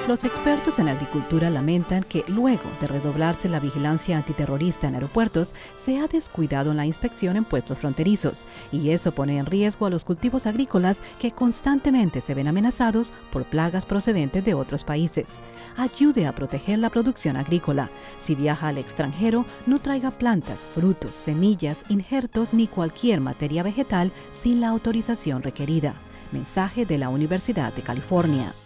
Los expertos en agricultura lamentan que luego de redoblarse la vigilancia antiterrorista en aeropuertos, se ha descuidado en la inspección en puestos fronterizos, y eso pone en riesgo a los cultivos agrícolas que constantemente se ven amenazados por plagas procedentes de otros países. Ayude a proteger la producción agrícola. Si viaja al extranjero, no traiga plantas, frutos, semillas, injertos ni cualquier materia vegetal sin la autorización requerida. Mensaje de la Universidad de California.